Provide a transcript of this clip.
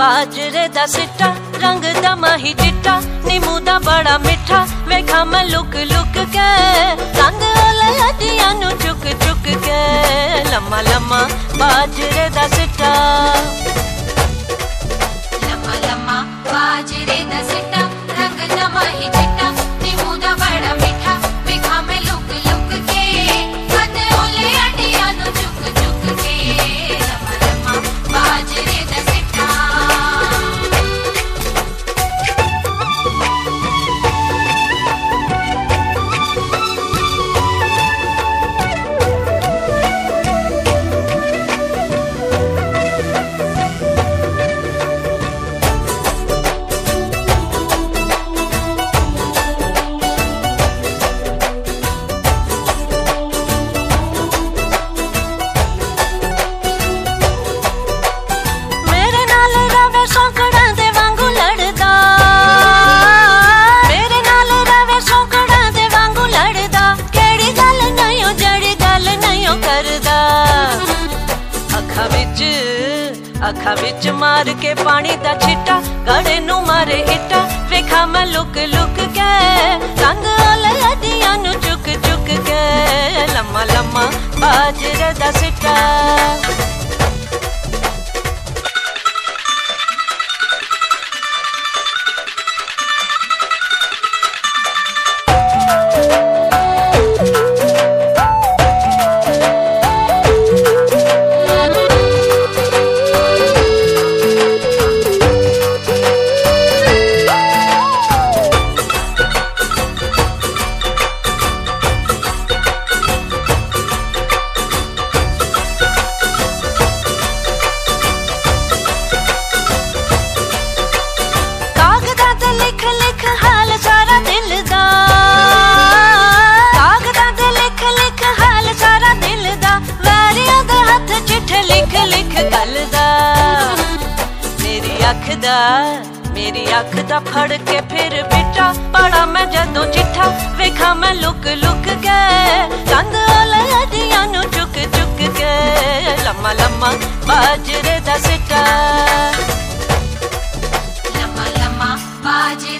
बाजरे दा सिट्टा रंग दा माही चिट्टा नीमू दा बड़ा मिठा वेखा मैं लुक लुक के कंद ओले हड्डियां नू चुक चुक के लम्मा लम्मा बाजरे दा सिट्टा लम्मा लम्मा बाजरे दा सिट्टा रंग दा माही चिट्टा नीमू दा बड़ा मिठा वेखा मैं लुक लुक के कंद ओले हड्डियां नू चुक चुक के लम्मा लम्मा बाजरे दा सिट्टा। अखा विच मार के पानी दा छिट्टा गड़े नू मारे इट्टा वेखा मैं लुक लुक के रंग ओले हड्डियां नू चुक चुक के लम्मा लम्मा बाजरे दा सिट्टा। मेरी अख दा फड़ के फिर बिटा पड़ा मैं जदों चिट्ठा वेखा मैं लुक लुक के कंद ओले हड्डियां नू चुक चुक के लम्मा लम्मा बाजरे दा सिट्टा लम्मा लम्मा बाजरे